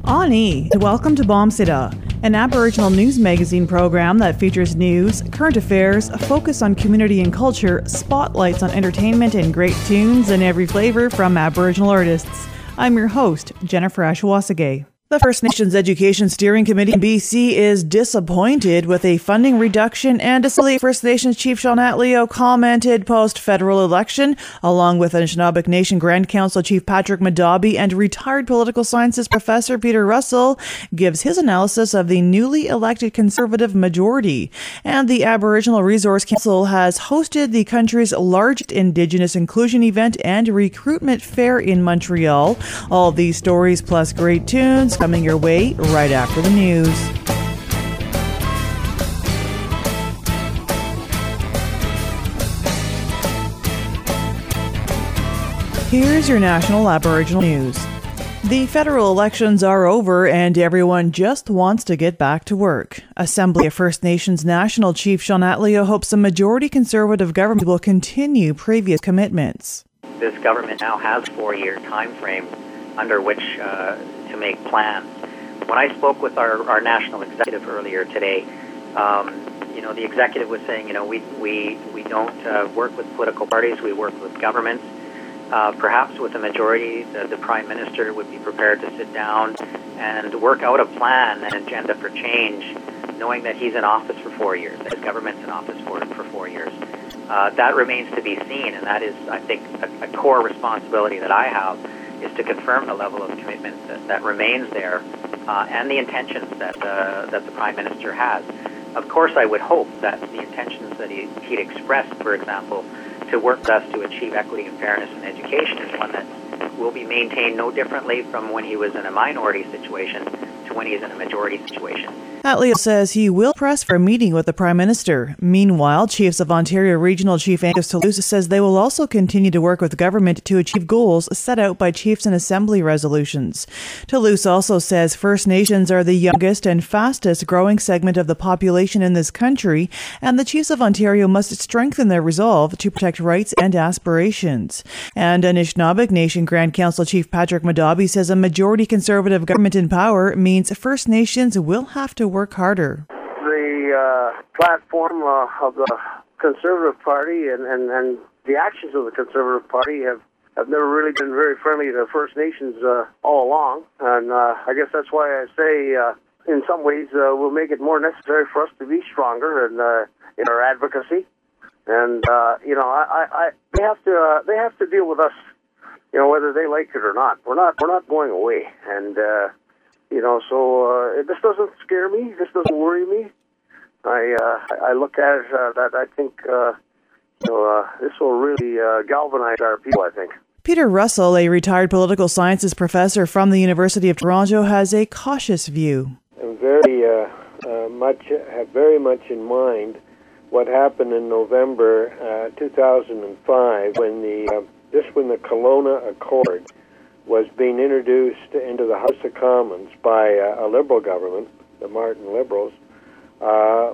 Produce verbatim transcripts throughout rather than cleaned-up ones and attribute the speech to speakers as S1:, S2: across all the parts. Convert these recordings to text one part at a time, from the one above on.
S1: Ani, welcome to Bombsida, an Aboriginal news magazine program that features news, current affairs, a focus on community and culture, spotlights on entertainment, and great tunes in every flavor from Aboriginal artists. I'm your host, Jennifer Ashwasage. The First Nations Education Steering Committee in B C is disappointed with a funding reduction, and Assembly First Nations Chief Sean Atleo commented post-federal election, along with Anishinaabeg Nation Grand Council Chief Patrick Madabi and retired political sciences professor Peter Russell gives his analysis of the newly elected Conservative majority. And the Aboriginal Resource Council has hosted the country's largest Indigenous inclusion event and recruitment fair in Montreal. All these stories plus great tunes coming your way right after the news. Here's your national Aboriginal news. The federal elections are over and everyone just wants to get back to work. Assembly of First Nations National Chief Sean Atleo hopes a majority Conservative government will continue previous commitments.
S2: This government now has a four-year time frame under which uh, to make plans. When I spoke with our, our national executive earlier today, um, you know, the executive was saying, you know, we we, we don't uh, work with political parties, we work with governments. Uh, perhaps with a majority, the, the Prime Minister would be prepared to sit down and work out a plan, an agenda for change, knowing that he's in office for four years, that his government's in office for, for four years. Uh, that remains to be seen, and that is, I think, a, a core responsibility that I have, is to confirm the level of commitment that, that remains there uh, and the intentions that uh, that the Prime Minister has. Of course, I would hope that the intentions that he, he'd expressed, for example, to work with us to achieve equity and fairness in education is one that will be maintained no differently from when he was in a minority situation to when he's in a majority situation.
S1: Atleo says he will press for a meeting with the Prime Minister. Meanwhile, Chiefs of Ontario Regional Chief Angus Toulouse says they will also continue to work with government to achieve goals set out by Chiefs and Assembly resolutions. Toulouse also says First Nations are the youngest and fastest growing segment of the population in this country, and the Chiefs of Ontario must strengthen their resolve to protect rights and aspirations. And Anishinaabeg Nation Grand Council Chief Patrick Madabi says a majority Conservative government in power means First Nations will have to work harder.
S3: The uh, platform uh, of the Conservative Party and, and, and the actions of the Conservative Party have, have never really been very friendly to First Nations uh, all along. And uh, I guess that's why I say uh, in some ways uh, we'll make it more necessary for us to be stronger in, uh, in our advocacy. And, uh, you know, I, I, I, they have to uh, they have to deal with us, you know, whether they like it or not. We're not, we're not going away. And, uh, You know, so uh, this doesn't scare me. This doesn't worry me. I uh, I look at it uh, that I think uh, you know uh, this will really uh, galvanize our people, I think.
S1: Peter Russell, a retired political sciences professor from the University of Toronto, has a cautious view.
S4: I'm very uh, uh, much have very much in mind what happened in November uh, two thousand five when the uh, just when the Kelowna Accord was being introduced into the House of Commons by uh, a Liberal government, the Martin Liberals. Uh,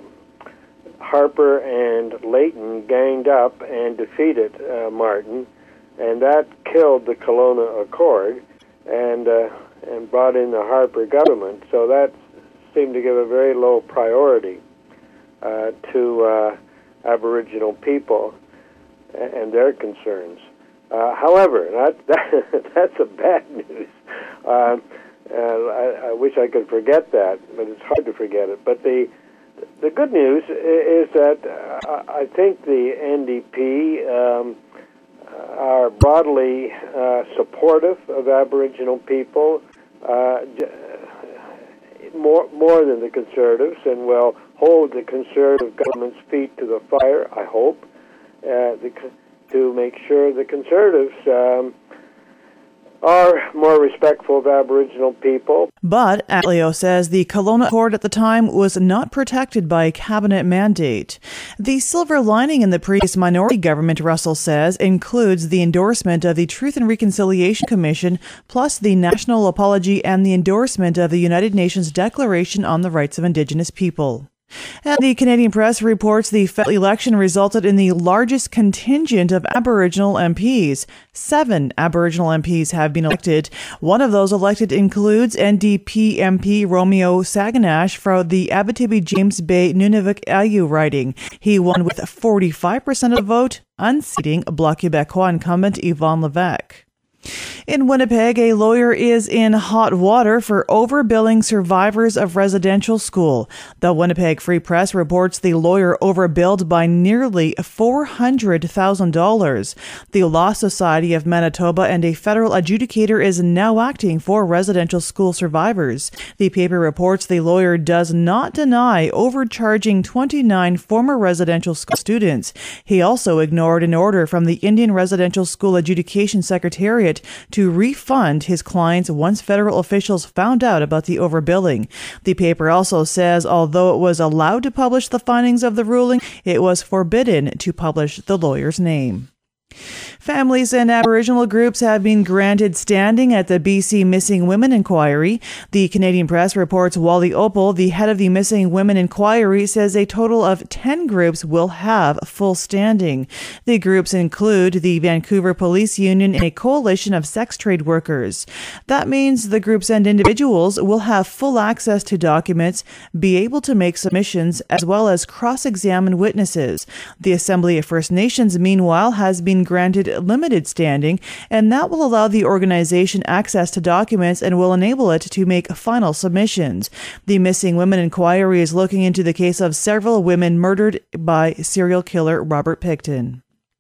S4: Harper and Layton ganged up and defeated uh, Martin, and that killed the Kelowna Accord and uh, and brought in the Harper government. So that seemed to give a very low priority uh, to uh, Aboriginal people and their concerns. Uh, however, that, that, that's a bad news. Uh, uh, I, I wish I could forget that, but it's hard to forget it. But the the good news is that uh, I think the N D P um, are broadly uh, supportive of Aboriginal people, uh, more more than the Conservatives, and will hold the Conservative government's feet to the fire, I hope, uh, the to make sure the Conservatives um, are more respectful of Aboriginal people.
S1: But Atleo says the Kelowna Accord at the time was not protected by a cabinet mandate. The silver lining in the previous minority government, Russell says, includes the endorsement of the Truth and Reconciliation Commission, plus the national apology and the endorsement of the United Nations Declaration on the Rights of Indigenous People. And the Canadian Press reports the federal election resulted in the largest contingent of Aboriginal M Ps. Seven Aboriginal M Ps have been elected. One of those elected includes N D P M P Romeo Saganash from the Abitibi-James Bay Nunavik Ayu riding. He won with forty-five percent of the vote, unseating Bloc Québécois incumbent Yvonne Levesque. In Winnipeg, a lawyer is in hot water for overbilling survivors of residential school. The Winnipeg Free Press reports the lawyer overbilled by nearly four hundred thousand dollars. The Law Society of Manitoba and a federal adjudicator is now acting for residential school survivors. The paper reports the lawyer does not deny overcharging twenty-nine former residential school students. He also ignored an order from the Indian Residential School Adjudication Secretariat to refund his clients once federal officials found out about the overbilling. The paper also says although it was allowed to publish the findings of the ruling, it was forbidden to publish the lawyer's name. Families and Aboriginal groups have been granted standing at the B C Missing Women Inquiry. The Canadian Press reports Wally Opal, the head of the Missing Women Inquiry, says a total of ten groups will have full standing. The groups include the Vancouver Police Union and a coalition of sex trade workers. That means the groups and individuals will have full access to documents, be able to make submissions, as well as cross-examine witnesses. The Assembly of First Nations, meanwhile, has been granted limited standing, and that will allow the organization access to documents and will enable it to make final submissions. The Missing Women Inquiry is looking into the case of several women murdered by serial killer Robert Pickton.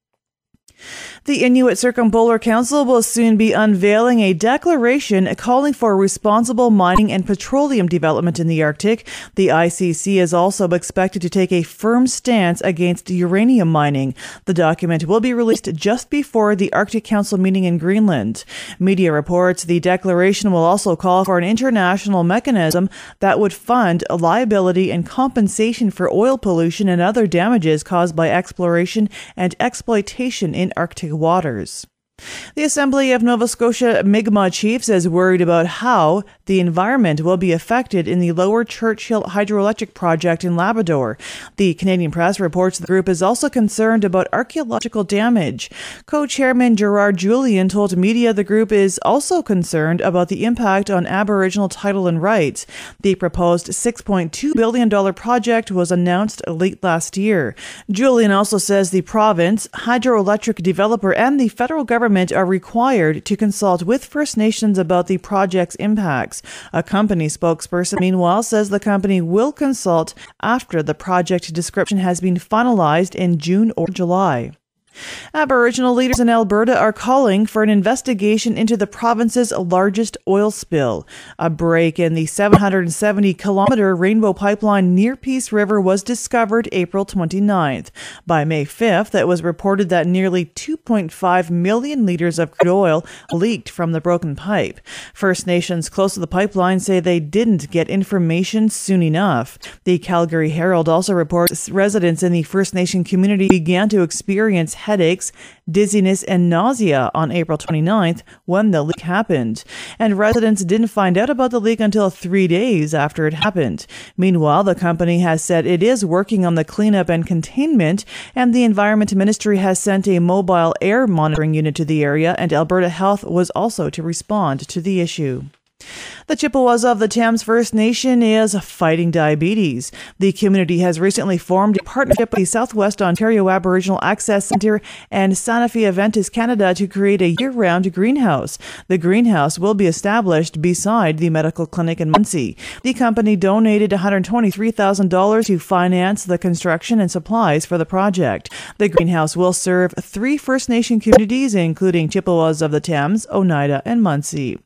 S1: The Inuit Circumpolar Council will soon be unveiling a declaration calling for responsible mining and petroleum development in the Arctic. The I C C is also expected to take a firm stance against uranium mining. The document will be released just before the Arctic Council meeting in Greenland. Media reports the declaration will also call for an international mechanism that would fund liability and compensation for oil pollution and other damages caused by exploration and exploitation in Arctic waters. The Assembly of Nova Scotia Mi'kmaq Chiefs is worried about how the environment will be affected in the Lower Churchill hydroelectric project in Labrador. The Canadian Press reports the group is also concerned about archaeological damage. Co-chairman Gerard Julian told media the group is also concerned about the impact on Aboriginal title and rights. The proposed six point two billion dollars project was announced late last year. Julian also says the province, hydroelectric developer, and the federal government are required to consult with First Nations about the project's impacts. A company spokesperson, meanwhile, says the company will consult after the project description has been finalized in June or July. Aboriginal leaders in Alberta are calling for an investigation into the province's largest oil spill. A break in the seven hundred seventy kilometer Rainbow Pipeline near Peace River was discovered April twenty-ninth. By May fifth, it was reported that nearly two point five million liters of crude oil leaked from the broken pipe. First Nations close to the pipeline say they didn't get information soon enough. The Calgary Herald also reports residents in the First Nation community began to experience headaches, dizziness, and nausea on April twenty-ninth when the leak happened. And residents didn't find out about the leak until three days after it happened. Meanwhile, the company has said it is working on the cleanup and containment, and the Environment Ministry has sent a mobile air monitoring unit to the area, and Alberta Health was also to respond to the issue. The Chippewas of the Thames First Nation is fighting diabetes. The community has recently formed a partnership with the Southwest Ontario Aboriginal Access Centre and Sanofi Aventis Canada to create a year-round greenhouse. The greenhouse will be established beside the medical clinic in Muncie. The company donated one hundred twenty-three thousand dollars to finance the construction and supplies for the project. The greenhouse will serve three First Nation communities, including Chippewas of the Thames, Oneida, and Muncie.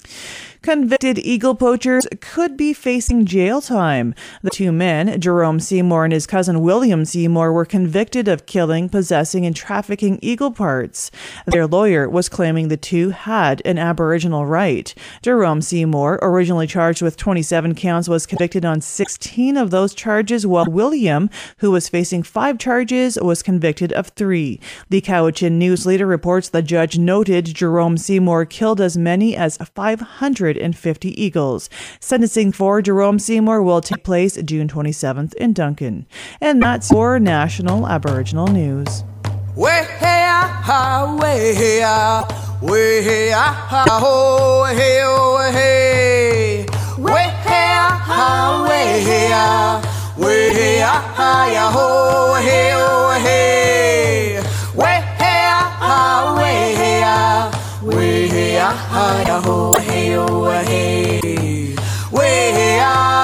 S1: Convicted eagle poachers could be facing jail time. The two men, Jerome Seymour and his cousin William Seymour, were convicted of killing, possessing, and trafficking eagle parts. Their lawyer was claiming the two had an Aboriginal right. Jerome Seymour, originally charged with twenty-seven counts, was convicted on sixteen of those charges, while William, who was facing five charges, was convicted of three. The Cowichan News Leader reports the judge noted Jerome Seymour killed as many as five hundred hundred fifty eagles. Sentencing for Jerome Seymour will take place June twenty-seventh in Duncan. And that's your National Aboriginal News.
S5: Way ah, way ah, way ah, ho, hey, oh, hey. Way ah, way ah, way ah, ya, ho, hey, oh, hey. Way ah, way ah, way ah, ya, ho, hey, oh, hey. Way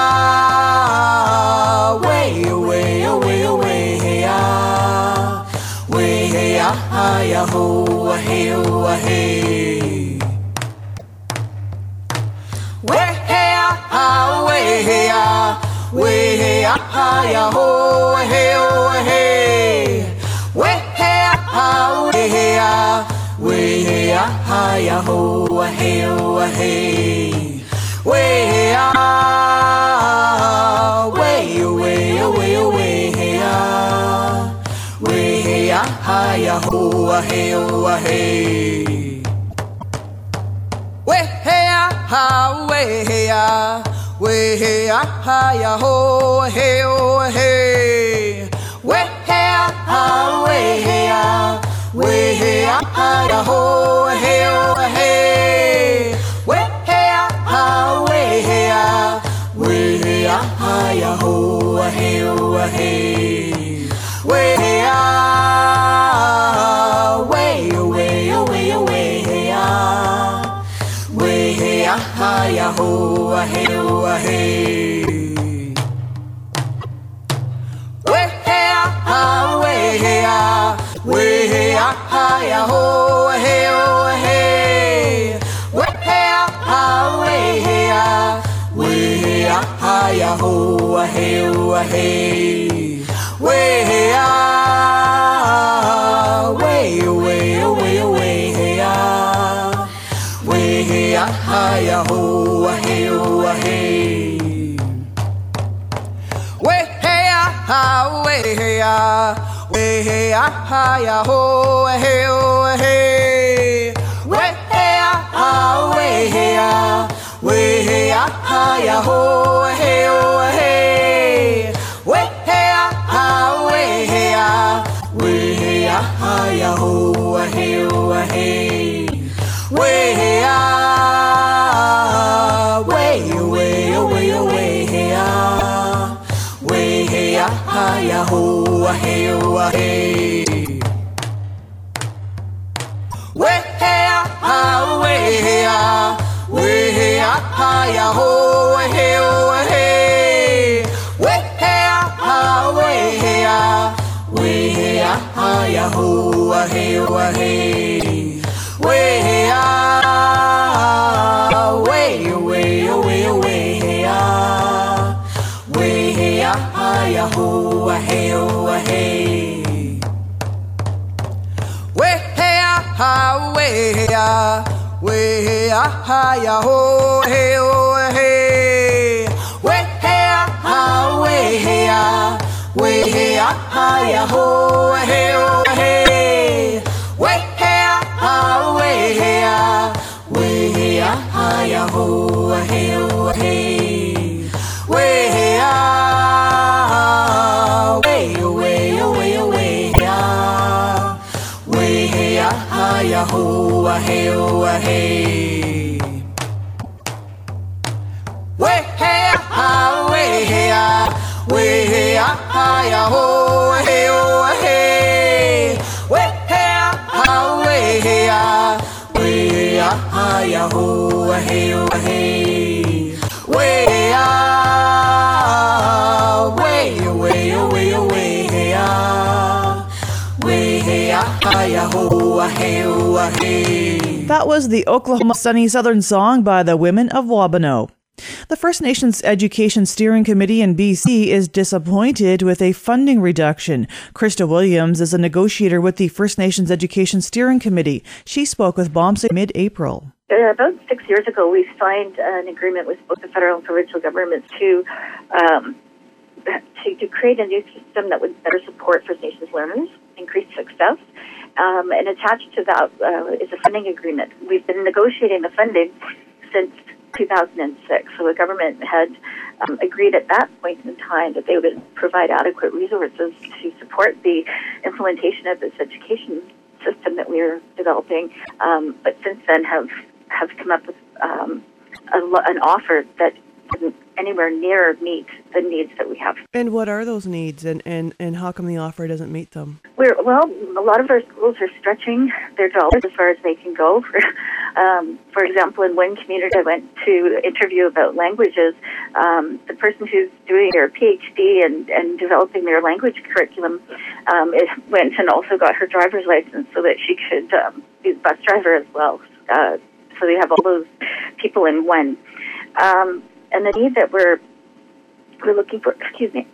S5: ah, way, way, way, way ah. Way ah, ya, ho, hey, oh, hey. Way ah, way ah, way ah, ya, ho, hey, oh, hey. Way ah, way ah, way ah, ya, ho, hey, oh, hey. Way ah, way, way, way, way ah. Way ah, ya, ho, hey, oh, hey. Way ah, way ah, way ah, ya, ho, hey, oh, hey. Way ah, way ah, way ah, ya, ho, hey, oh, hey. Way ah, way ah, way ah, ya, ho, hey, oh, hey. Way ah, way, way, way, way ah. Way ah, ya, ho, hey, oh, hey. Way ah, way ah, way ah, ya, ho, hey, oh, hey. Way ah, way ah, way ah, ya, ho, hey, oh, hey. Way ah, way, way, way, way ah. Way ah, ya, ho, hey, oh, hey. Way ah, way ah, way ah, ya, ho, hey, oh, hey. Way ah, way ah, way ah, ya, ho, hey, oh, hey. Way ah, way ah, way ah, ya, ho, hey, oh, hey. Way ah, way, way, way, way ah. Way ah, ya, ho, hey, oh, hey. Way ah, way ah, way ah, ya, ho, hey, oh, hey. Way ah, way ah, way ah, ya, ho, hey, oh, hey. Way ah, way, way, way, way ah. Way ah, ya, ho, hey, oh, hey. Way ah, way ah, way ah, ya, ho, hey, oh, hey. Way ah, way ah, way ah, ya, ho, hey, oh, hey. Way ah, way ah, way ah, ya, ho, hey, oh, hey. Way ah, way, way, way, way ah. Way ah, ya, ho, hey, oh, hey. Way ah, way ah, way ah, ya, ho, hey, oh, hey. Way ah, way ah, way ah, ya, ho, hey, oh, hey. Way ah, way, way, way, way ah. Way ah, ya, ho, hey, oh, hey.
S1: That was the Oklahoma Sunny Southern Song by the Women of Wabano. The First Nations Education Steering Committee in B C is disappointed with a funding reduction. Krista Williams is a negotiator with the First Nations Education Steering Committee. She spoke with Bombsy mid-April.
S6: About six years ago, we signed an agreement with both the federal and provincial governments to um, to, to create a new system that would better support First Nations learners, increase success. Um, and attached to that uh, is a funding agreement. We've been negotiating the funding since two thousand six. So the government had um, agreed at that point in time that they would provide adequate resources to support the implementation of this education system that we are developing. Um, but since then have have come up with um, a, an offer that doesn't anywhere near meet the needs that we have.
S7: And what are those needs, and, and, and how come the offer doesn't meet them?
S6: We're, well, a lot of our schools are stretching their dollars as far as they can go. For, um, for example, in one community I went to interview about languages, um, the person who's doing their PhD and, and developing their language curriculum um, it went and also got her driver's license so that she could um, be a bus driver as well. Uh, so they have all those people in one. Um, And the need that we're we're looking for, excuse me,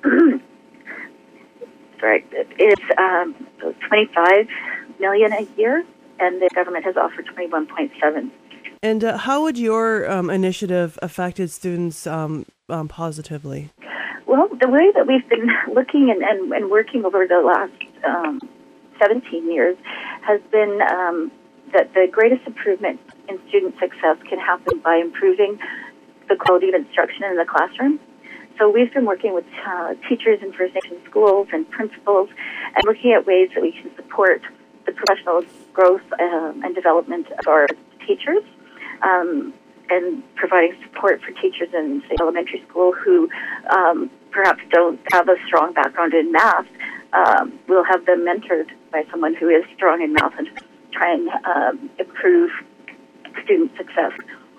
S6: sorry, is um, twenty-five million a year, and the government has offered twenty-one point seven.
S7: And uh, how would your um, initiative affected students um, um, positively?
S6: Well, the way that we've been looking and, and, and working over the last um, seventeen years has been um, that the greatest improvement in student success can happen by improving the quality of instruction in the classroom. So we've been working with uh, teachers in First Nation schools and principals and looking at ways that we can support the professional growth um, and development of our teachers um, and providing support for teachers in, say, elementary school who um, perhaps don't have a strong background in math. Um, we'll have them mentored by someone who is strong in math and try and um, improve student success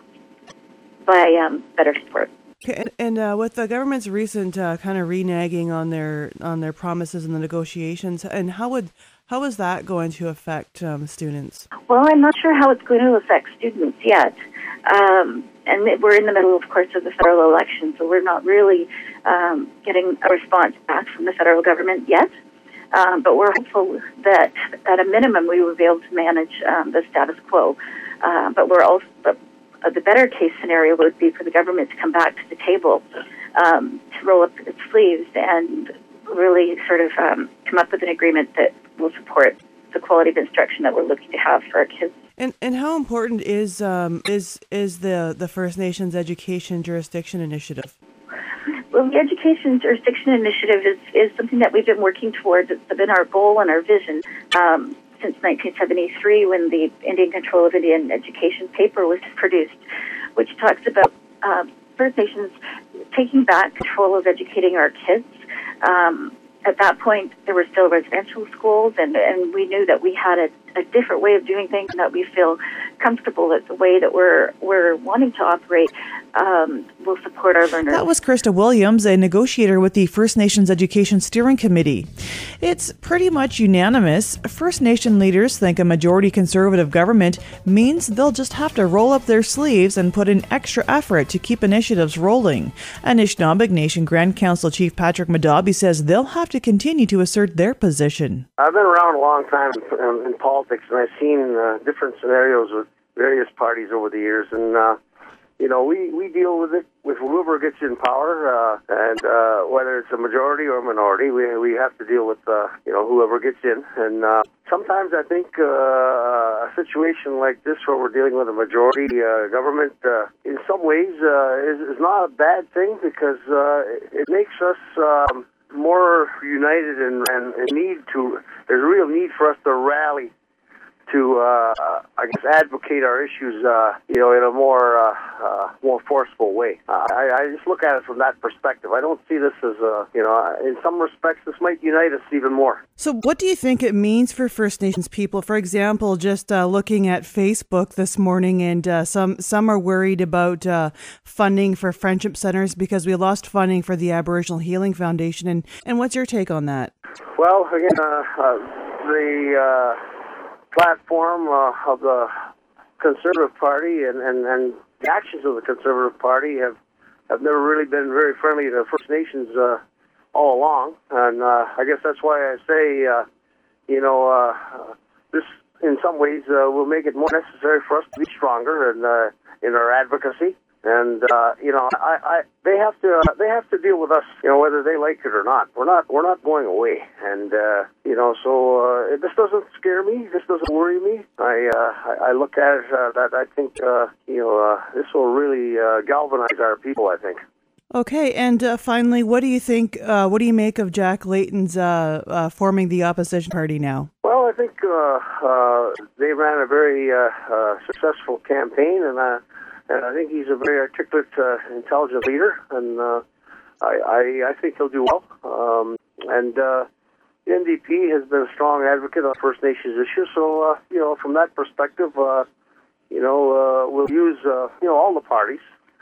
S6: by um, better support.
S7: Okay, and, and uh, with the government's recent uh, kind of reneging on their on their promises in the negotiations, and how would how is that going to affect um, students?
S6: Well, I'm not sure how it's going to affect students yet, um, and we're in the middle, of course, of the federal election, so we're not really um, getting a response back from the federal government yet. Um, but we're hopeful that at a minimum we will be able to manage um, the status quo. Uh, but we're also but Uh, the better case scenario would be for the government to come back to the table, um, to roll up its sleeves and really sort of um, come up with an agreement that will support the quality of instruction that we're looking to have for our kids.
S7: And and how important is um, is is the, the First Nations Education Jurisdiction Initiative?
S6: Well, the Education Jurisdiction Initiative is, is something that we've been working towards. It's been our goal and our vision. Um, since nineteen seventy-three, when the Indian Control of Indian Education paper was produced, which talks about uh, First Nations taking back control of educating our kids. Um, at that point, there were still residential schools, and, and we knew that we had a, a different way of doing things, and that we feel comfortable that the way that we're we're wanting to operate um, will support our learners.
S1: That was Krista Williams, a negotiator with the First Nations Education Steering Committee. It's pretty much unanimous. First Nation leaders think a majority Conservative government means they'll just have to roll up their sleeves and put in extra effort to keep initiatives rolling. Anishinaabeg Nation Grand Council Chief Patrick Madabi says they'll have to continue to assert their position.
S3: I've been around a long time in, in politics, and I've seen uh, different scenarios with various parties over the years, and uh, you know, we, we deal with it with whoever gets in power, uh, and uh, whether it's a majority or a minority, we we have to deal with uh, you know whoever gets in. And uh, sometimes I think uh, a situation like this, where we're dealing with a majority uh, government, uh, in some ways uh, is, is not a bad thing, because uh, it makes us um, more united and, and, and need to. There's a real need for us to rally to, uh, I guess, advocate our issues, uh, you know, in a more uh, uh, more forceful way. Uh, I, I just look at it from that perspective. I don't see this as, a, you know, in some respects, this might unite us even more.
S7: So what do you think it means for First Nations people? For example, just uh, looking at Facebook this morning, and uh, some, some are worried about uh, funding for friendship centers because we lost funding for the Aboriginal Healing Foundation. And, and what's your take on that?
S3: Well, again, uh, uh, the... Uh, platform uh, of the Conservative Party and, and, and the actions of the Conservative Party have, have never really been very friendly to First Nations uh, all along. And uh, I guess that's why I say, uh, you know, uh, this in some ways uh, will make it more necessary for us to be stronger in, uh, in our advocacy And uh, you know, I, I they have to uh, they have to deal with us, you know, whether they like it or not. We're not we're not going away, and uh, you know, so uh, this doesn't scare me. This doesn't worry me. I uh, I, I look at it uh, that I think uh, you know uh, this will really uh, galvanize our people, I think.
S7: Okay, and uh, finally, what do you think? Uh, what do you make of Jack Layton's uh, uh, forming the opposition party now?
S3: Well, I think uh, uh, they ran a very uh, uh, successful campaign, and. Uh, And I think he's a very articulate, uh, intelligent leader, and uh, I, I, I think he'll do well. Um, and uh, the N D P has been a strong advocate on First Nations issues, so uh, you know, from that perspective, uh, you know, uh, we'll use uh, you know all the parties,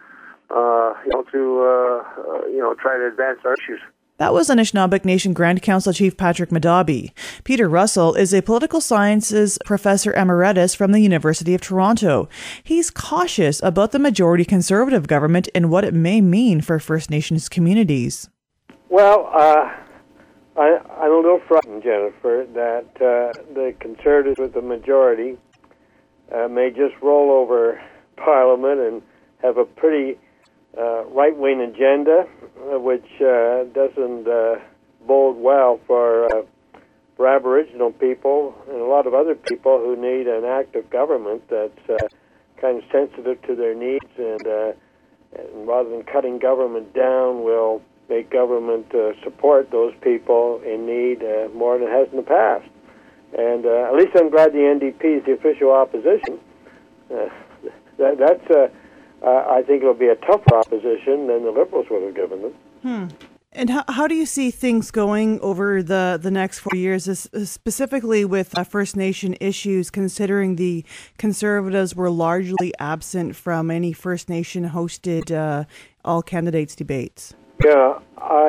S3: uh, you know, to uh, uh, you know try to advance our issues.
S1: That was Anishinaabeg Nation Grand Council Chief Patrick Madabi. Peter Russell is a political sciences professor emeritus from the University of Toronto. He's cautious about the majority Conservative government and what it may mean for First Nations communities.
S4: Well, uh, I, I'm a little frightened, Jennifer, that uh, the Conservatives with the majority uh, may just roll over Parliament and have a pretty uh, right-wing agenda, which uh, doesn't uh, bode well for, uh, for Aboriginal people and a lot of other people who need an active government that's uh, kind of sensitive to their needs, and, uh, and rather than cutting government down, will make government uh, support those people in need uh, more than it has in the past. And uh, at least I'm glad the N D P is the official opposition. Uh, that, that's uh, Uh, I think it'll be a tougher opposition than the Liberals would have given them.
S7: Hmm. And how, how do you see things going over the, the next four years, specifically with uh, First Nation issues, considering the Conservatives were largely absent from any First Nation hosted uh, all candidates debates?
S4: Yeah, I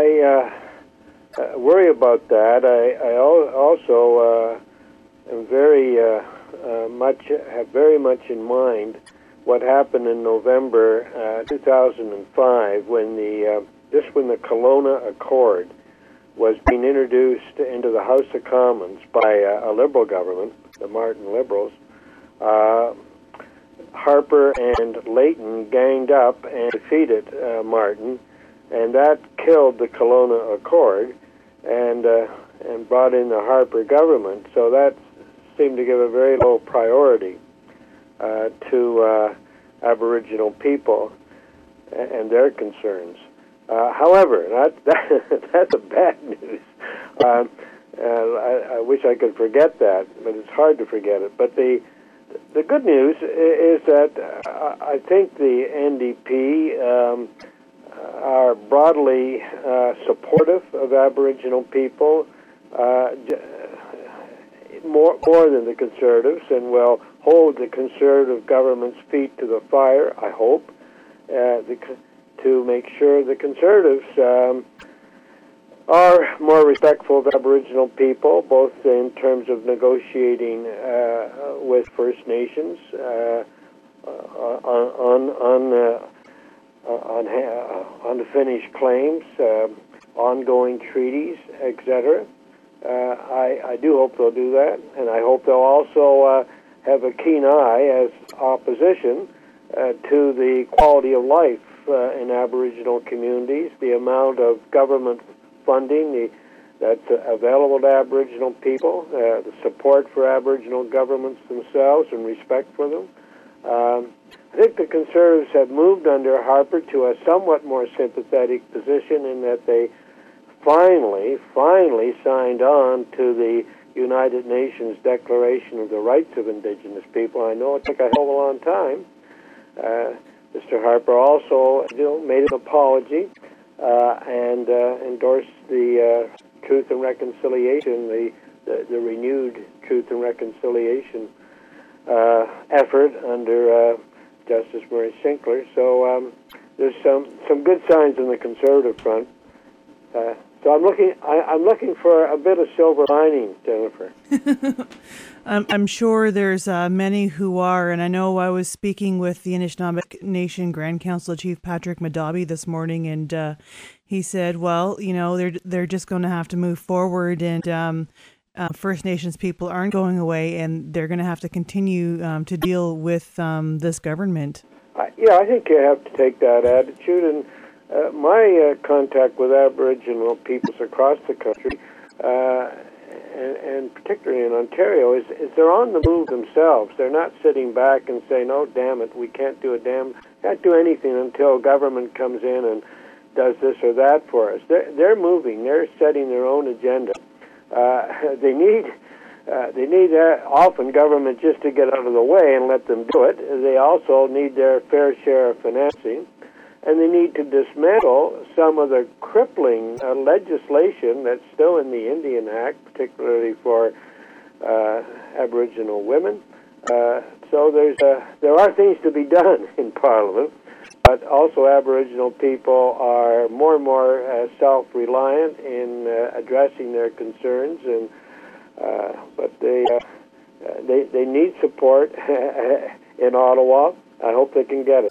S4: uh, uh, worry about that. I, I also uh, am very uh, uh, much have very much in mind what happened in November uh, two thousand five when the uh, just when the Kelowna Accord was being introduced into the House of Commons by uh, a Liberal government, the Martin Liberals. Uh, Harper and Layton ganged up and defeated uh, Martin, and that killed the Kelowna Accord and uh, and brought in the Harper government. So that seemed to give a very low priority Uh, to uh, Aboriginal people and their concerns. Uh, however, that, that, that's a bad news. Um, uh, I, I wish I could forget that, but it's hard to forget it. But the the good news is that uh, I think the N D P um, are broadly uh, supportive of Aboriginal people, uh, more more than the Conservatives, and will hold the Conservative government's feet to the fire, I hope, uh, the, to make sure the Conservatives um, are more respectful of Aboriginal people, both in terms of negotiating uh, with First Nations uh, on on on, uh, on, uh, on the finished claims, uh, ongoing treaties, et cetera. Uh, I, I do hope they'll do that, and I hope they'll also uh, have a keen eye as opposition uh, to the quality of life uh, in Aboriginal communities, the amount of government funding the, that's uh, available to Aboriginal people, uh, the support for Aboriginal governments themselves and respect for them. Um, I think the Conservatives have moved under Harper to a somewhat more sympathetic position in that they finally, finally signed on to the United Nations Declaration of the Rights of Indigenous People. I know it took a hell of a long time. Uh, Mister Harper also you know, made an apology uh, and uh, endorsed the uh, Truth and Reconciliation, the, the, the renewed Truth and Reconciliation uh, effort under uh, Justice Murray Sinclair. So um, there's some, some good signs in the Conservative front. Uh, So I'm looking. I, I'm looking for a bit of silver lining, Jennifer.
S7: I'm, I'm sure there's uh, many who are, and I know I was speaking with the Anishinaabeg Nation Grand Council Chief Patrick Madabi this morning, and uh, he said, "Well, you know, they're they're just going to have to move forward, and um, uh, First Nations people aren't going away, and they're going to have to continue um, to deal with um, this government."
S4: I, Yeah, I think you have to take that attitude. And uh, my uh, contact with Aboriginal peoples across the country, uh, and, and particularly in Ontario, is, is they're on the move themselves. They're not sitting back and saying, "Oh, damn it, we can't do a damn, can't do anything until government comes in and does this or that for us." They're, they're moving. They're setting their own agenda. Uh, they need. Uh, they need uh, often government just to get out of the way and let them do it. They also need their fair share of financing, and they need to dismantle some of the crippling uh, legislation that's still in the Indian Act, particularly for uh, Aboriginal women. Uh, so there's uh, there are things to be done in Parliament, but also Aboriginal people are more and more uh, self-reliant in uh, addressing their concerns. And Uh, but they, uh, they they need support in Ottawa. I hope they can get it.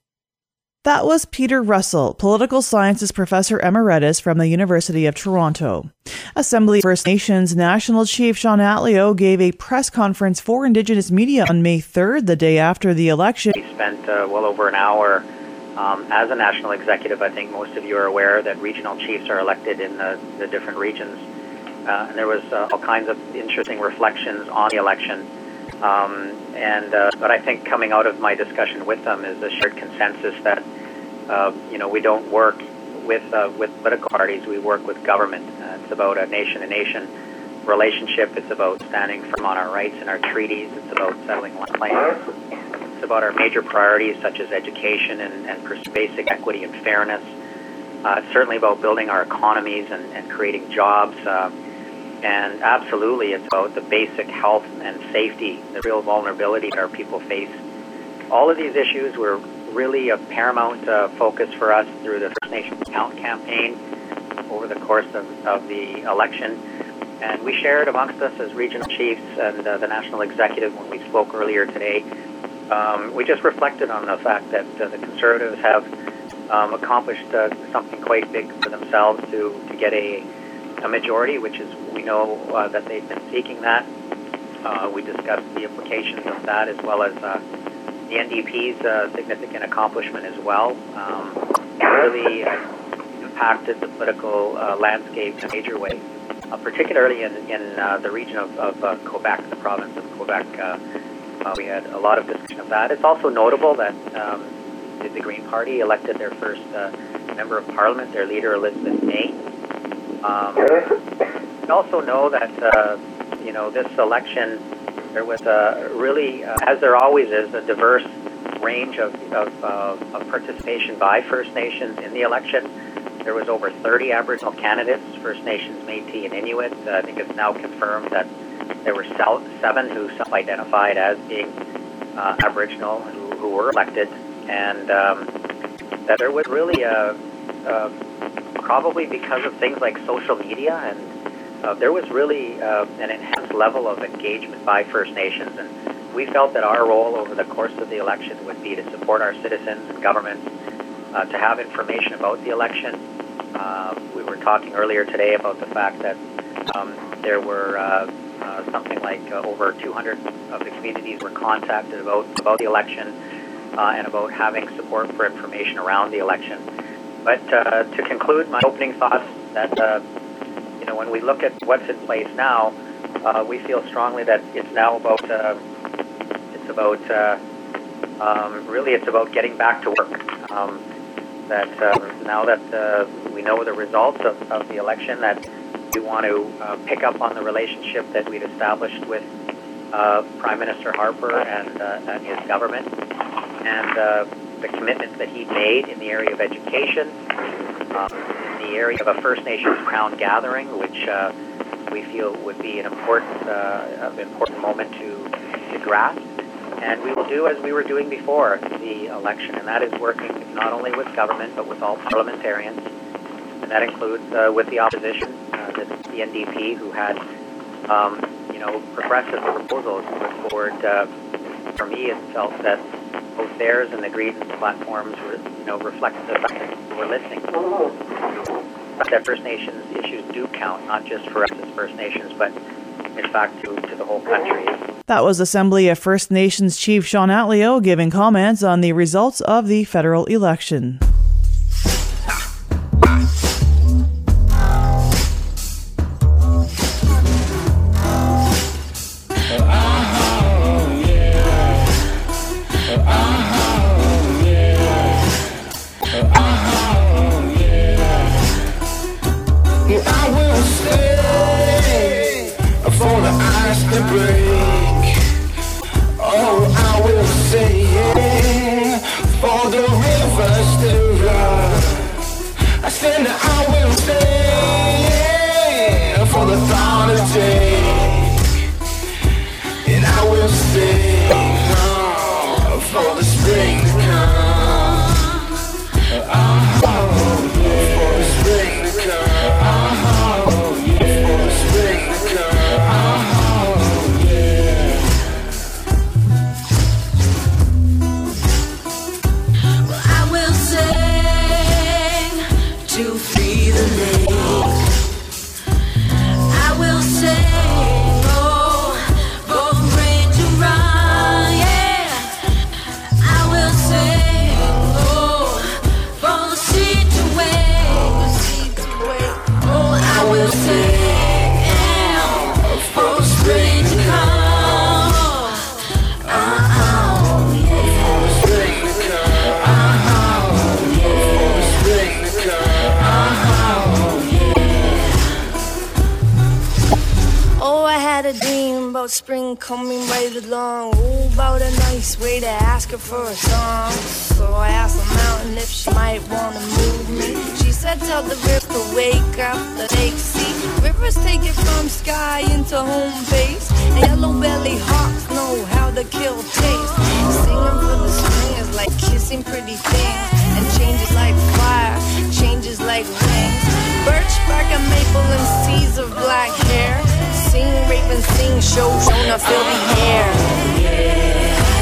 S1: That was Peter Russell, Political Sciences Professor Emeritus from the University of Toronto. Assembly First Nations National Chief Sean Atleo gave a press conference for Indigenous media on May third, the day after the election.
S2: We spent uh, well over an hour um, as a national executive. I think most of you are aware that regional chiefs are elected in the, the different regions. Uh, and there was uh, all kinds of interesting reflections on the election. Um, and uh, but I think coming out of my discussion with them is a shared consensus that uh, you know we don't work with uh, with political parties. We work with government. Uh, it's about a nation-to-nation relationship. It's about standing firm on our rights and our treaties. It's about settling land claims. It's about our major priorities such as education and, and basic equity and fairness. Uh, it's certainly about building our economies and, and creating jobs. Uh, And absolutely, it's about the basic health and safety, the real vulnerability that our people face. All of these issues were really a paramount uh, focus for us through the First Nations Count campaign over the course of, of the election. And we shared amongst us as regional chiefs and uh, the national executive when we spoke earlier today. Um, we just reflected on the fact that uh, the Conservatives have um, accomplished uh, something quite big for themselves to, to get a a majority, which is, we know uh, that they've been seeking that. Uh, we discussed the implications of that as well as uh, the N D P's uh, significant accomplishment as well. Um, really uh, impacted the political uh, landscape in a major way, uh, particularly in, in uh, the region of, of uh, Quebec, the province of Quebec. Uh, uh, we had a lot of discussion of that. It's also notable that um, the, the Green Party elected their first uh, member of Parliament, their leader, Elizabeth May. Um, we also know that, uh, you know, this election, there was a really, uh, as there always is, a diverse range of, of, uh, of participation by First Nations in the election. There was over thirty Aboriginal candidates, First Nations, Métis, and Inuit. Uh, I think it's now confirmed that there were seven who self-identified as being uh, Aboriginal who, who were elected, and um, that there was really a... a probably because of things like social media, and uh, there was really uh, an enhanced level of engagement by First Nations, and we felt that our role over the course of the election would be to support our citizens and governments, uh, to have information about the election. Uh, we were talking earlier today about the fact that um, there were uh, uh, something like uh, over two hundred of the communities were contacted about, about the election uh, and about having support for information around the election. But uh, to conclude my opening thoughts, that uh, you know, when we look at what's in place now, uh, we feel strongly that it's now about uh, it's about uh, um, really it's about getting back to work. Um, that uh, now that uh, we know the results of, of the election, that we want to uh, pick up on the relationship that we'd established with uh, Prime Minister Harper and, uh, and his government, and uh, the commitments that he made in the area of education, um, in the area of a First Nations Crown gathering, which uh, we feel would be an important, uh, important moment to, to grasp. And we will do as we were doing before the election, and that is working not only with government but with all parliamentarians, and that includes uh, with the opposition, uh, the, the N D P, who had, um, you know, progressive proposals put forward. Uh, for me, it felt that both theirs and the Green's platforms were, you know, reflected the fact that we're listening. That First Nations issues do count, not just for us as First Nations, but in fact to, to the whole country.
S1: That was Assembly of First Nations Chief Sean Atleo giving comments on the results of the federal election.
S8: Spring coming right along. Oh, about a nice way to ask her for a song. So I asked the mountain if she might want to move me. She said tell the river to wake up the lake. See, rivers take it from sky into home base. And yellow belly hawks know how to kill taste. Singing for the spring is like kissing pretty things. And changes like fire, changes like wings. Birch bark and maple and seas of black hair. Sing, raven, sing, show, show, now fill the air.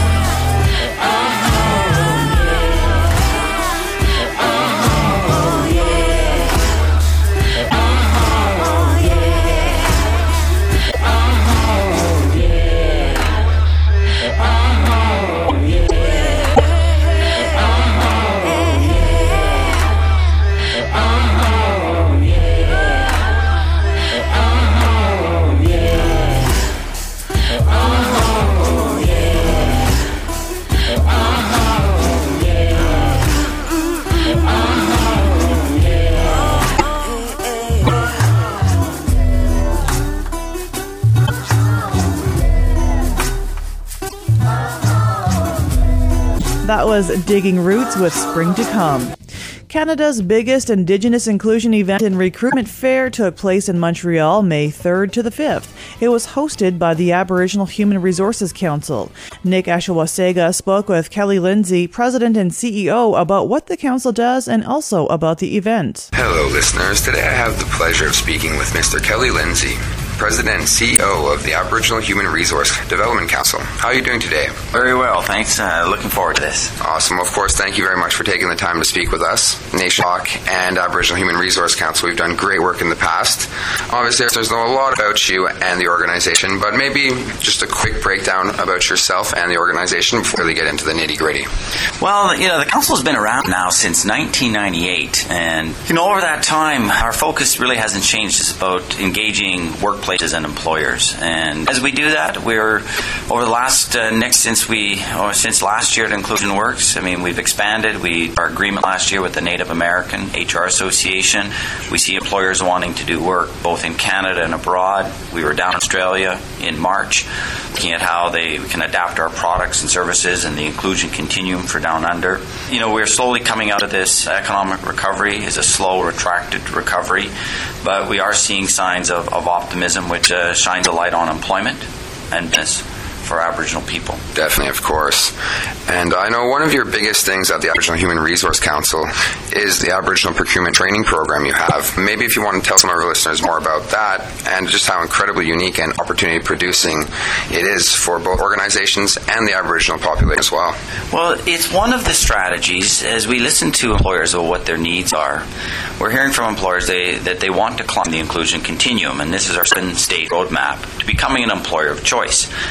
S1: That was Digging Roots with Spring to Come. Canada's biggest Indigenous inclusion event and recruitment fair took place in Montreal May third to the fifth. It was hosted by the Aboriginal Human Resources Council. Nick Ashawasega spoke with Kelly Lindsay, President and C E O, about what the council does and also about the event.
S9: Hello, listeners. Today I have the pleasure of speaking with Mister Kelly Lindsay, President and C E O of the Aboriginal Human Resource Development Council. How are you doing today?
S10: Very well, thanks. Uh, looking forward to this.
S9: Awesome. Of course, thank you very much for taking the time to speak with us. Nation Talk and Aboriginal Human Resource Council, we've done great work in the past. Obviously, there's a lot about you and the organization, but maybe just a quick breakdown about yourself and the organization before we get into the nitty-gritty.
S10: Well, you know, the council's been around now since nineteen ninety-eight, and, you know, over that time, our focus really hasn't changed. It's about engaging workplaces and employers. And as we do that, we're, over the last, uh, next, since we, or since last year at Inclusion Works, I mean, we've expanded. We, our agreement last year with the Native American H R Association, we see employers wanting to do work both in Canada and abroad. We were down in Australia in March, looking at how they can adapt our products and services and the inclusion continuum for down under. You know, we're slowly coming out of this. Economic recovery is a slow, retracted recovery, but we are seeing signs of, of optimism, which uh, shines a light on employment and business for Aboriginal people.
S9: Definitely, of course. And I know one of your biggest things at the Aboriginal Human Resource Council is the Aboriginal Procurement Training Program you have. Maybe if you want to tell some of our listeners more about that and just how incredibly unique and opportunity producing it is for both organizations and the Aboriginal population as well.
S10: Well, it's one of the strategies as we listen to employers of what their needs are. We're hearing from employers they, that they want to climb the inclusion continuum, and this is our seven-state roadmap to becoming an employer of choice. And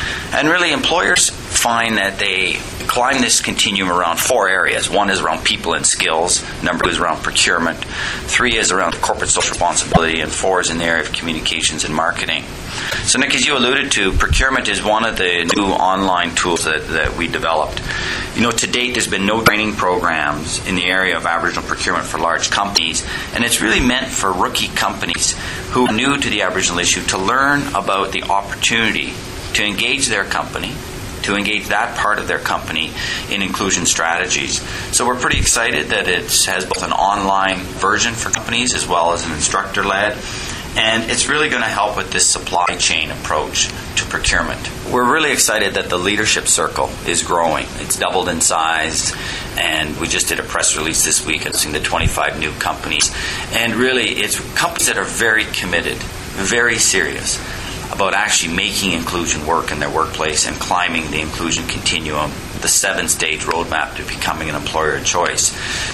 S10: And really, employers find that they climb this continuum around four areas. One is around people and skills. Number two is around procurement. Three is around corporate social responsibility. And four is in the area of communications and marketing. So, Nick, as you alluded to, procurement is one of the new online tools that, that we developed. You know, to date, there's been no training programs in the area of Aboriginal procurement for large companies, and it's really meant for rookie companies who are new to the Aboriginal issue to learn about the opportunity to engage their company, to engage that part of their company in inclusion strategies. So we're pretty excited that it has both an online version for companies as well as an instructor-led. And it's really going to help with this supply chain approach to procurement. We're really excited that the leadership circle is growing. It's doubled in size, and we just did a press release this week announcing the twenty-five new companies. And really, it's companies that are very committed, very serious about actually making inclusion work in their workplace and climbing the inclusion continuum, the seven-stage roadmap to becoming an employer of choice.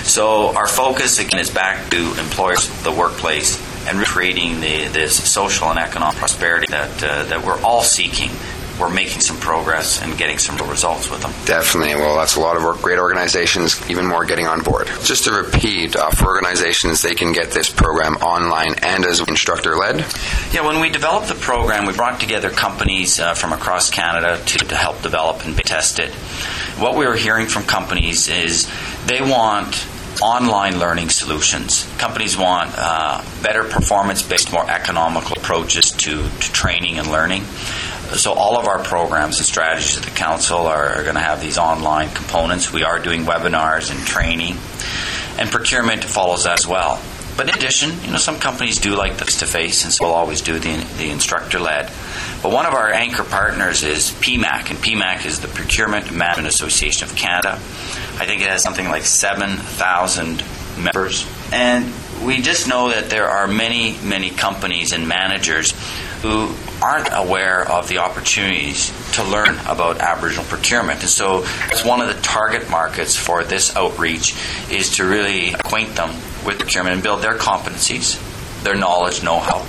S10: So our focus, again, is back to employers, the workplace, and creating the, this social and economic prosperity that uh, that we're all seeking. We're making some progress and getting some real results with them.
S9: Definitely. Well, that's a lot of work. Great organizations, even more getting on board. Just to repeat, uh, for organizations, they can get this program online and as instructor-led?
S10: Yeah, when we developed the program, we brought together companies uh, from across Canada to, to help develop and test it. What we were hearing from companies is they want online learning solutions. Companies want uh, better performance-based, more economical approaches to, to training and learning. So all of our programs and strategies at the Council are, are going to have these online components. We are doing webinars and training, and procurement follows that as well. But in addition, you know, some companies do like the face-to-face, and so we'll always do the, the instructor-led. But one of our anchor partners is P MAC, and P MAC is the Procurement Management Association of Canada. I think it has something like seven thousand members. And we just know that there are many, many companies and managers who aren't aware of the opportunities to learn about Aboriginal procurement. And so it's one of the target markets for this outreach is to really acquaint them with procurement and build their competencies, their knowledge, know-how.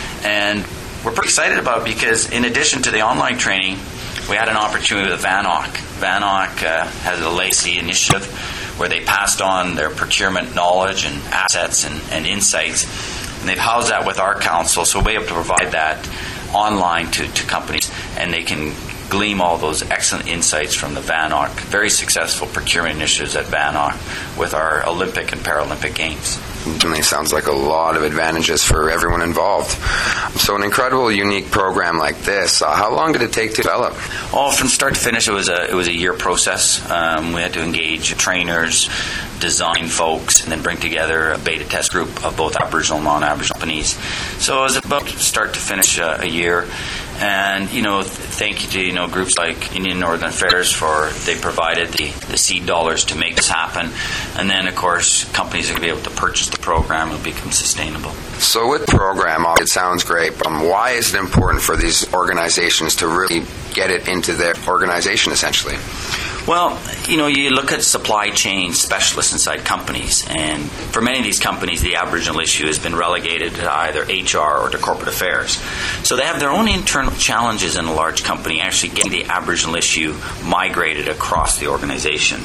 S10: And we're pretty excited about it because in addition to the online training, we had an opportunity with V A N O C. V A N O C uh, has a legacy initiative where they passed on their procurement knowledge and assets and, and insights, and they've housed that with our council, so we'll be able to provide that online to, to companies, and they can glean all those excellent insights from the V A N O C, very successful procurement initiatives at V A N O C with our Olympic and Paralympic Games.
S9: Definitely sounds like a lot of advantages for everyone involved. So an incredible, unique program like this, uh, how long did it take to develop?
S10: Oh, from start to finish, it was a it was a year process. Um, we had to engage trainers, design folks, and then bring together a beta test group of both Aboriginal and non-Aboriginal companies. So it was about start to finish uh, a year. And, you know, th- thank you to, you know, groups like Indian Northern Affairs for, they provided the, the seed dollars to make this happen. And then, of course, companies are going to be able to purchase the program and become sustainable.
S9: So with the program, it sounds great, but why is it important for these organizations to really get it into their organization, essentially?
S10: Well, you know, you look at supply chain specialists inside companies, and for many of these companies, the Aboriginal issue has been relegated to either H R or to corporate affairs. So they have their own internal challenges in a large company, actually getting the Aboriginal issue migrated across the organization.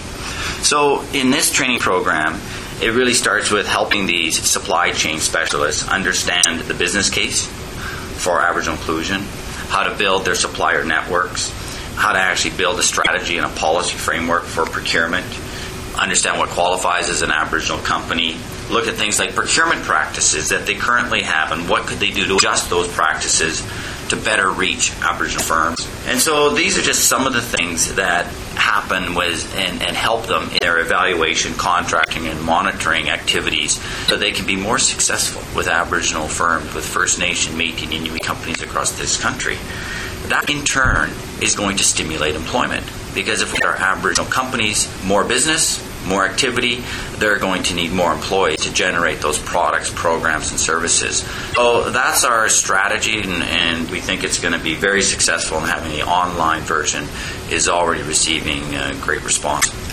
S10: So in this training program, it really starts with helping these supply chain specialists understand the business case for Aboriginal inclusion, how to build their supplier networks, how to actually build a strategy and a policy framework for procurement, understand what qualifies as an Aboriginal company, look at things like procurement practices that they currently have and what could they do to adjust those practices to better reach Aboriginal firms. And so these are just some of the things that happen with and, and help them in their evaluation, contracting, and monitoring activities so they can be more successful with Aboriginal firms, with First Nation, Métis, and Inuit companies across this country. That, in turn, is going to stimulate employment. Because if we are Aboriginal companies, more business, more activity, they're going to need more employees to generate those products, programs, and services. So that's our strategy, and, and we think it's going to be very successful, and having the online version is already receiving a great response.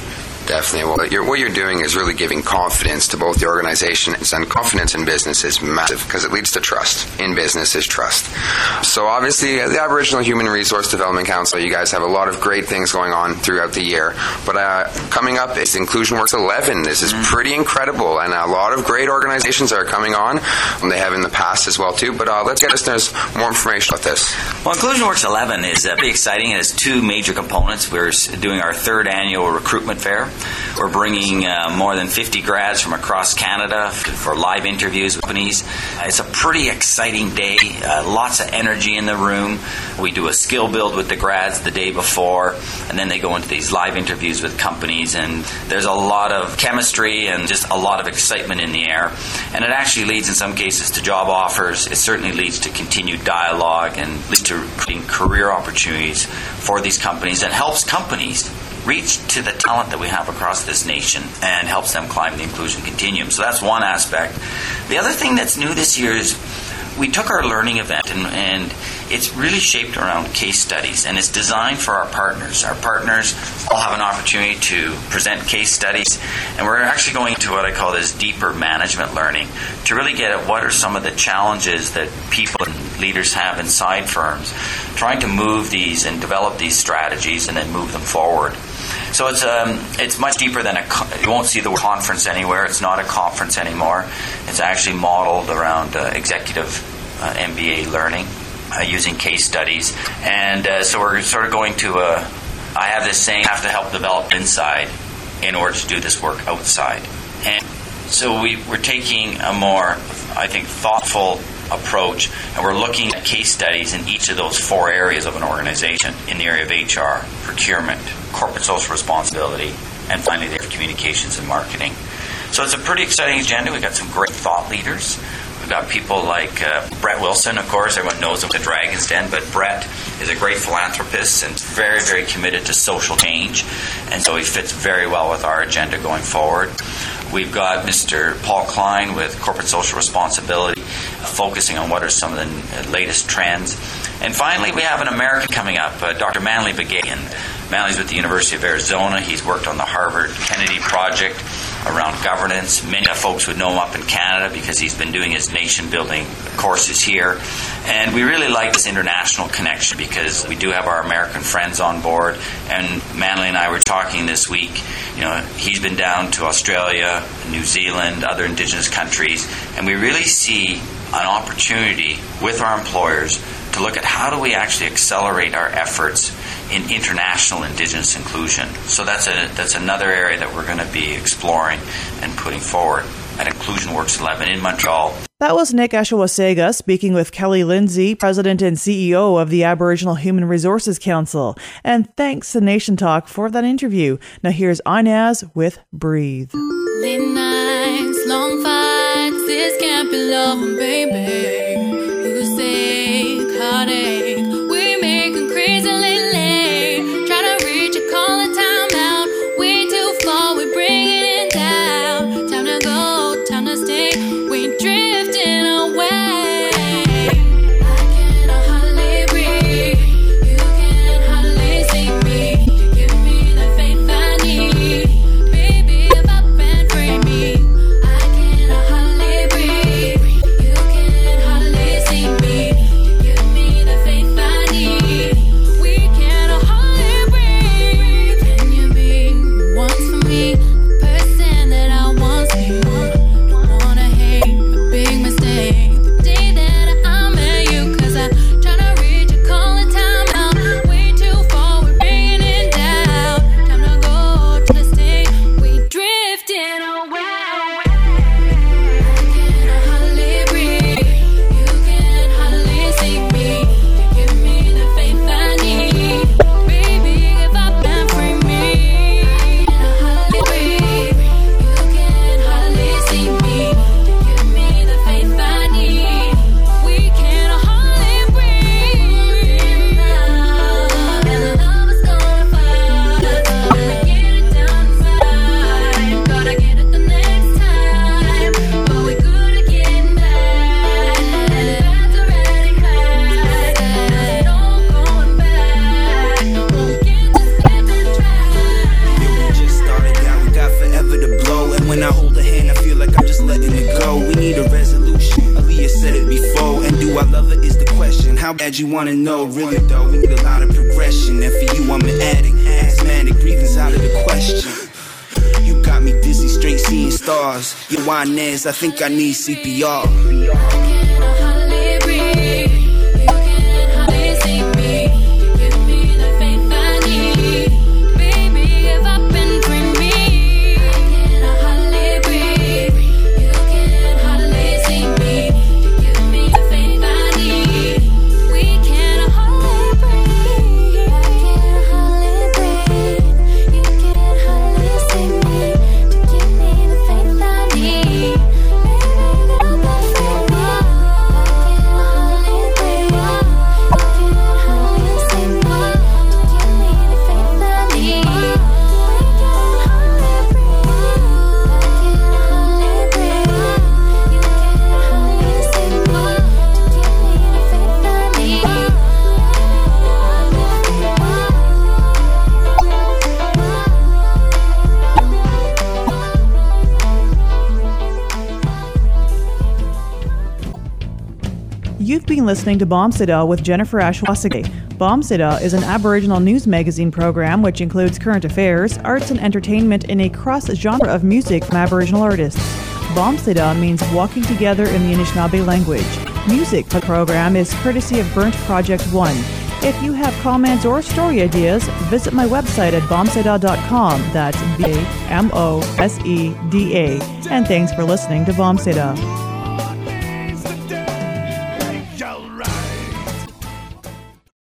S9: Definitely. Well, you're, what you're doing is really giving confidence to both the organizations, and confidence in business is massive because it leads to trust. In business is trust. So obviously, the Aboriginal Human Resource Development Council, you guys have a lot of great things going on throughout the year. But uh, coming up is Inclusion Works eleven. This is pretty incredible, and a lot of great organizations are coming on. And they have in the past as well, too. But uh, let's get listeners more information about this.
S10: Well, Inclusion Works eleven is uh, pretty exciting. It has two major components. We're doing our third annual recruitment fair. We're bringing uh, more than fifty grads from across Canada for live interviews with companies. It's a pretty exciting day. Uh, lots of energy in the room. We do a skill build with the grads the day before, and then they go into these live interviews with companies, and there's a lot of chemistry and just a lot of excitement in the air. And it actually leads in some cases to job offers. It certainly leads to continued dialogue and leads to creating career opportunities for these companies, and helps companies reach to the talent that we have across this nation and helps them climb the inclusion continuum. So that's one aspect. The other thing that's new this year is we took our learning event, and, and it's really shaped around case studies, and it's designed for our partners. Our partners all have an opportunity to present case studies, and we're actually going into what I call this deeper management learning to really get at what are some of the challenges that people and leaders have inside firms, trying to move these and develop these strategies and then move them forward. So it's um, it's much deeper than a. You won't see the word conference anywhere. It's not a conference anymore. It's actually modeled around uh, executive uh, M B A learning uh, using case studies, and uh, so we're sort of going to a. I have this saying: have to help develop inside in order to do this work outside, and so we we're taking a more, I think, thoughtful approach, and we're looking at case studies in each of those four areas of an organization, in the area of H R, procurement, corporate social responsibility, and finally the area of communications and marketing. So it's a pretty exciting agenda. We've got some great thought leaders. We've got people like uh, Brett Wilson, of course. Everyone knows him at Dragon's Den, but Brett is a great philanthropist and very, very committed to social change, and so he fits very well with our agenda going forward. We've got Mister Paul Klein with Corporate Social Responsibility, uh, focusing on what are some of the latest trends. And finally, we have an American coming up, uh, Doctor Manly Begayan. Manly's with the University of Arizona. He's worked on the Harvard Kennedy Project around governance. Many folks would know him up in Canada because he's been doing his nation-building courses here. And we really like this international connection because we do have our American friends on board. And Manly and I were talking this week. You know, he's been down to Australia, New Zealand, other Indigenous countries, and we really see an opportunity with our employers to look at how do we actually accelerate our efforts in international Indigenous inclusion. So that's a that's another area that we're going to be exploring and putting forward at Inclusion Works eleven in Montreal.
S1: That was Nick Ashawasega speaking with Kelly Lindsay, President and C E O of the Aboriginal Human Resources Council. And thanks to Nation Talk for that interview. Now here's Inez with Breathe.
S11: Late nights, long fights, this can't be love, baby. You say heartache, we making crazy lately. Try to reach a call a time out, way too far, we bringing it down. Time to go, time to stay, we drifting away. I cannot hardly breathe, you can hardly see me. Give me the faith I need, baby, give up and free me. I cannot hardly breathe, you can hardly see me. Give me the faith I
S12: edge, you wanna know, really though, we need a lot of progression. And for you, I'm an addict. Asthmatic, breathing's out of the question. You got me dizzy, straight seeing stars. Your wine is, I think I need C P R.
S1: You've been listening to Bombsida with Jennifer Ashwasake. Bombsida is an Aboriginal news magazine program which includes current affairs, arts and entertainment in a cross-genre of music from Aboriginal artists. Bombsida means walking together in the Anishinaabe language. Music for the program is courtesy of Burnt Project One. If you have comments or story ideas, visit my website at bombsida dot com. That's B A M O S E D A. And thanks for listening to Bombsida.